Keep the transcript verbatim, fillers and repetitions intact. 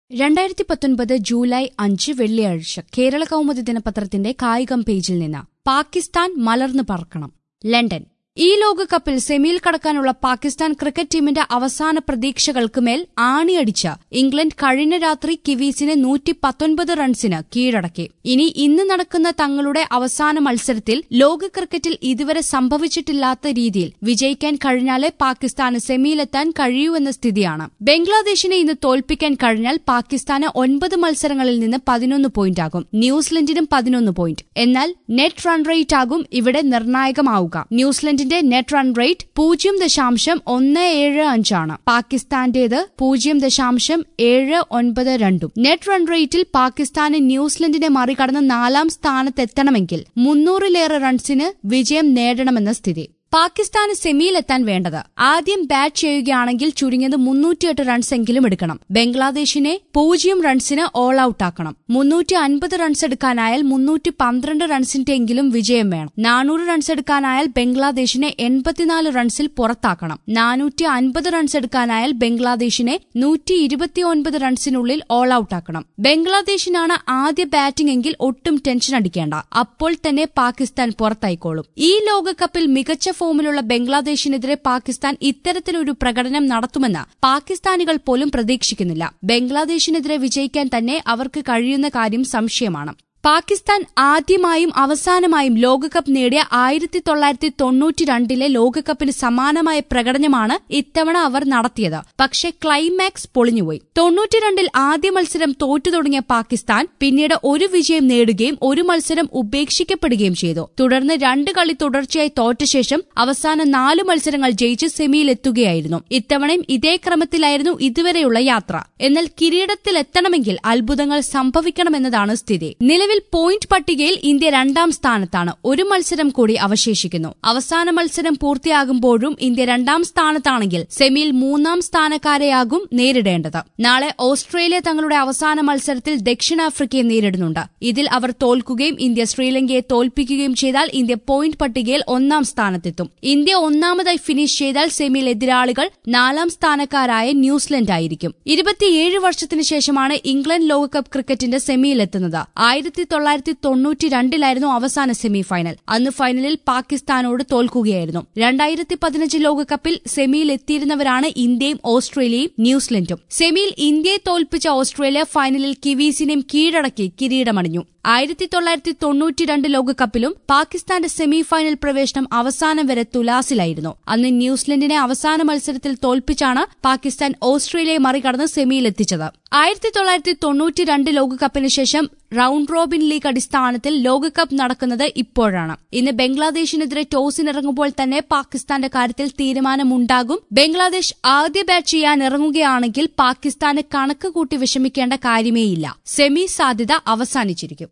രണ്ടായിരത്തി പത്തൊൻപത് ജൂലൈ അഞ്ച് വെള്ളിയാഴ്ച കേരള കൗമുദി ദിനപത്രത്തിന്റെ കായികം പേജിൽ നിന്ന് പാകിസ്ഥാൻ മലർന്നു പറക്കണം. ലണ്ടൻ. ഈ ലോകകപ്പിൽ സെമിയിൽ കടക്കാനുള്ള പാകിസ്ഥാൻ ക്രിക്കറ്റ് ടീമിന്റെ അവസാന പ്രതീക്ഷകൾക്ക് മേൽ ആണിയടിച്ച് ഇംഗ്ലണ്ട് കഴിഞ്ഞ രാത്രി കിവീസിനെ നൂറ്റി പത്തൊൻപത് റൺസിന് കീഴടക്കി. ഇനി ഇന്ന് നടക്കുന്ന തങ്ങളുടെ അവസാന മത്സരത്തിൽ ലോക ക്രിക്കറ്റിൽ ഇതുവരെ സംഭവിച്ചിട്ടില്ലാത്ത രീതിയിൽ വിജയിക്കാൻ കഴിഞ്ഞാലേ പാകിസ്ഥാന് സെമിയിലെത്താൻ കഴിയൂവെന്ന സ്ഥിതിയാണ്. ബംഗ്ലാദേശിനെ ഇന്ന് തോൽപ്പിക്കാൻ കഴിഞ്ഞാൽ പാകിസ്ഥാന് ഒൻപത് മത്സരങ്ങളിൽ നിന്ന് പതിനൊന്ന് പോയിന്റാകും. ന്യൂസിലൻഡിനും പതിനൊന്ന് പോയിന്റ്. എന്നാൽ നെറ്റ് റൺ റേറ്റ് ആകും ഇവിടെ നിർണായകമാവുക. ന്യൂസിലൻഡിന്റെ നെറ്റ് റൺ റേറ്റ് പൂജ്യം ദശാംശം ഒന്ന് ഏഴ് അഞ്ചാണ്. പാകിസ്ഥാന്റേത് പൂജ്യം ദശാംശം ഏഴ് ഒൻപത് രണ്ടും. നെറ്റ് റൺ റേറ്റിൽ പാകിസ്ഥാന് ന്യൂസിലൻഡിനെ മറികടന്ന് നാലാം സ്ഥാനത്തെത്തണമെങ്കിൽ മുന്നൂറിലേറെ റൺസിന് വിജയം നേടണമെന്ന സ്ഥിതി. പാകിസ്ഥാന് സെമിയിലെത്താൻ വേണ്ടത് ആദ്യം ബാറ്റ് ചെയ്യുകയാണെങ്കിൽ ചുരുങ്ങിയത് മുന്നൂറ്റിയെട്ട് റൺസെങ്കിലും എടുക്കണം. ബംഗ്ലാദേശിനെ പൂജ്യം റൺസിന് ഓൾ ഔട്ടാക്കണം. മുന്നൂറ്റി അൻപത് റൺസ് എടുക്കാനായാൽ മുന്നൂറ്റി പന്ത്രണ്ട് റൺസിന്റെയെങ്കിലും വിജയം വേണം. നാനൂറ് റൺസ് എടുക്കാനായാൽ ബംഗ്ലാദേശിനെ എൺപത്തിനാല് റൺസിൽ പുറത്താക്കണം. നാനൂറ്റി അൻപത് റൺസ് എടുക്കാനായാൽ ബംഗ്ലാദേശിനെ നൂറ്റി ഇരുപത്തിയൊൻപത് റൺസിനുള്ളിൽ ഓൾ ഔട്ടാക്കണം. ബംഗ്ലാദേശിനാണ് ആദ്യ ബാറ്റിംഗ് എങ്കിൽ ഒട്ടും ടെൻഷൻ അടിക്കേണ്ട. അപ്പോൾ തന്നെ പാകിസ്ഥാൻ പുറത്തായിക്കോളും. ഈ ലോകകപ്പിൽ മികച്ച ഫോമിലുള്ള ബംഗ്ലാദേശിനെതിരെ പാകിസ്ഥാൻ ഇത്തരത്തിലൊരു പ്രകടനം നടത്തുമെന്ന് പാകിസ്ഥാനികൾ പോലും പ്രതീക്ഷിക്കുന്നില്ല. ബംഗ്ലാദേശിനെതിരെ വിജയിക്കാൻ തന്നെ അവർക്ക് കഴിയുന്ന കാര്യം സംശയമാണ്. പാകിസ്ഥാൻ ആദ്യമായും അവസാനമായും ലോകകപ്പ് നേടിയ ആയിരത്തി തൊള്ളായിരത്തി തൊണ്ണൂറ്റി രണ്ടിലെ ലോകകപ്പിന് സമാനമായ പ്രകടനമാണ് ഇത്തവണ അവർ നടത്തിയത്. പക്ഷേ ക്ലൈമാക്സ് പൊളിഞ്ഞുപോയി. തൊണ്ണൂറ്റിരണ്ടിൽ ആദ്യ മത്സരം തോറ്റു തുടങ്ങിയ പാകിസ്ഥാൻ പിന്നീട് ഒരു വിജയം നേടുകയും ഒരു മത്സരം ഉപേക്ഷിക്കപ്പെടുകയും ചെയ്തു. തുടർന്ന് രണ്ട് കളി തുടർച്ചയായി തോറ്റ ശേഷം അവസാന നാല് മത്സരങ്ങൾ ജയിച്ച് സെമിയിലെത്തുകയായിരുന്നു. ഇത്തവണയും ഇതേ ക്രമത്തിലായിരുന്നു ഇതുവരെയുള്ള യാത്ര. എന്നാൽ കിരീടത്തിലെത്തണമെങ്കിൽ അത്ഭുതങ്ങൾ സംഭവിക്കണമെന്നതാണ് സ്ഥിതി. നിലവിൽ പോയിന്റ് പട്ടികയിൽ ഇന്ത്യ രണ്ടാം സ്ഥാനത്താണ്. ഒരു മത്സരം കൂടി അവശേഷിക്കുന്നു. അവസാന മത്സരം പൂർത്തിയാകുമ്പോഴും ഇന്ത്യ രണ്ടാം സ്ഥാനത്താണെങ്കിൽ സെമിയിൽ മൂന്നാം സ്ഥാനക്കാരെയാകും നേരിടേണ്ടത്. നാളെ ഓസ്ട്രേലിയ തങ്ങളുടെ അവസാന മത്സരത്തിൽ ദക്ഷിണാഫ്രിക്കയെ നേരിടുന്നുണ്ട്. ഇതിൽ അവർ തോൽക്കുകയും ഇന്ത്യ ശ്രീലങ്കയെ തോൽപ്പിക്കുകയും ചെയ്താൽ ഇന്ത്യ പോയിന്റ് പട്ടികയിൽ ഒന്നാം സ്ഥാനത്തെത്തും. ഇന്ത്യ ഒന്നാമതായി ഫിനിഷ് ചെയ്താൽ സെമിയിൽ എതിരാളികൾ നാലാം സ്ഥാനക്കാരായ ന്യൂസിലൻഡ് ആയിരിക്കും. ഇരുപത്തിയേഴ് വർഷത്തിനു ശേഷമാണ് ഇംഗ്ലണ്ട് ലോകകപ്പ് ക്രിക്കറ്റിന്റെ സെമിയിലെത്തുന്നത്. ആയിരത്തി തൊള്ളായിരത്തി തൊണ്ണൂറ്റി രണ്ടിലായിരുന്നു അവസാന സെമി ഫൈനൽ. അന്ന് ഫൈനലിൽ പാകിസ്ഥാനോട് തോൽക്കുകയായിരുന്നു. രണ്ടായിരത്തി പതിനഞ്ച് ലോകകപ്പിൽ സെമിയിൽ എത്തിയിരുന്നവരാണ് ഇന്ത്യയും ഓസ്ട്രേലിയയും ന്യൂസിലൻഡും. സെമിയിൽ ഇന്ത്യയെ തോൽപ്പിച്ച ഓസ്ട്രേലിയ ഫൈനലിൽ കിവീസിനെയും കീഴടക്കി കിരീടമണിഞ്ഞു. ആയിരത്തി തൊള്ളായിരത്തി തൊണ്ണൂറ്റിരണ്ട് ലോകകപ്പിലും പാകിസ്ഥാന്റെ സെമി ഫൈനൽ പ്രവേശനം അവസാനം വരെ തുലാസിലായിരുന്നു. അന്ന് ന്യൂസിലൻഡിനെ അവസാന മത്സരത്തിൽ തോൽപ്പിച്ചാണ് പാകിസ്ഥാൻ ഓസ്ട്രേലിയയെ മറികടന്ന് സെമിയിലെത്തിച്ചത്. ആയിരത്തി തൊള്ളായിരത്തി തൊണ്ണൂറ്റിരണ്ട് ലോകകപ്പിന് ശേഷം റൌണ്ട് റോബിൻ ലീഗ് അടിസ്ഥാനത്തിൽ ലോകകപ്പ് നടക്കുന്നത് ഇപ്പോഴാണ്. ഇന്ന് ബംഗ്ലാദേശിനെതിരെ ടോസിനിറങ്ങുമ്പോൾ തന്നെ പാകിസ്ഥാന്റെ കാര്യത്തിൽ തീരുമാനമുണ്ടാകും. ബംഗ്ലാദേശ് ആദ്യ ബാറ്റ് ചെയ്യാൻ ഇറങ്ങുകയാണെങ്കിൽ പാകിസ്ഥാന് കണക്ക് കൂട്ടി വിഷമിക്കേണ്ട കാര്യമേയില്ല. സെമി സാധ്യത അവസാനിച്ചിരിക്കും.